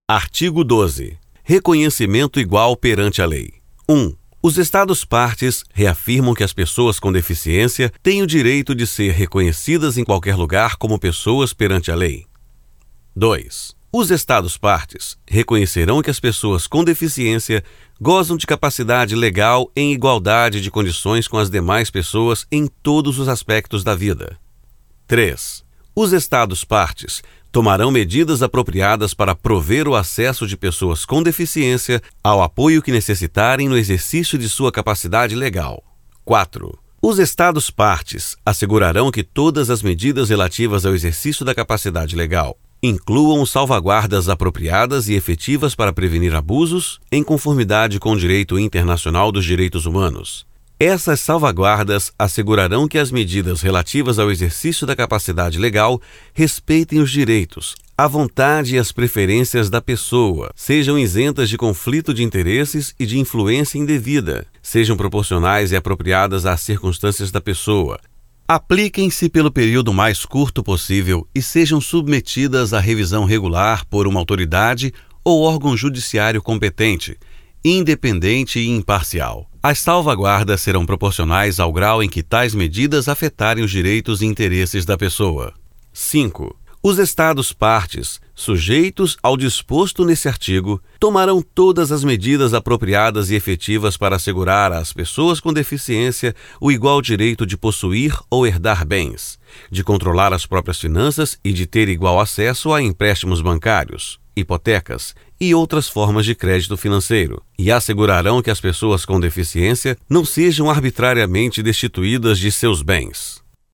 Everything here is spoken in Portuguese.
Artigo 12. Reconhecimento igual perante a lei. 1. Os Estados-partes reafirmam que as pessoas com deficiência têm o direito de ser reconhecidas em qualquer lugar como pessoas perante a lei. 2. Os Estados-partes reconhecerão que as pessoas com deficiência gozam de capacidade legal em igualdade de condições com as demais pessoas em todos os aspectos da vida. 3. Os Estados-partes tomarão medidas apropriadas para prover o acesso de pessoas com deficiência ao apoio que necessitarem no exercício de sua capacidade legal. 4. Os Estados-partes assegurarão que todas as medidas relativas ao exercício da capacidade legal incluam salvaguardas apropriadas e efetivas para prevenir abusos em conformidade com o direito internacional dos direitos humanos. Essas salvaguardas assegurarão que as medidas relativas ao exercício da capacidade legal respeitem os direitos, a vontade e as preferências da pessoa, sejam isentas de conflito de interesses e de influência indevida, sejam proporcionais e apropriadas às circunstâncias da pessoa, apliquem-se pelo período mais curto possível e sejam submetidas à revisão regular por uma autoridade ou órgão judiciário competente, independente e imparcial. As salvaguardas serão proporcionais ao grau em que tais medidas afetarem os direitos e interesses da pessoa. 5. Os Estados-partes, sujeitos ao disposto nesse artigo, tomarão todas as medidas apropriadas e efetivas para assegurar às pessoas com deficiência o igual direito de possuir ou herdar bens, de controlar as próprias finanças e de ter igual acesso a empréstimos bancários, hipotecas e outras formas de crédito financeiro, e assegurarão que as pessoas com deficiência não sejam arbitrariamente destituídas de seus bens.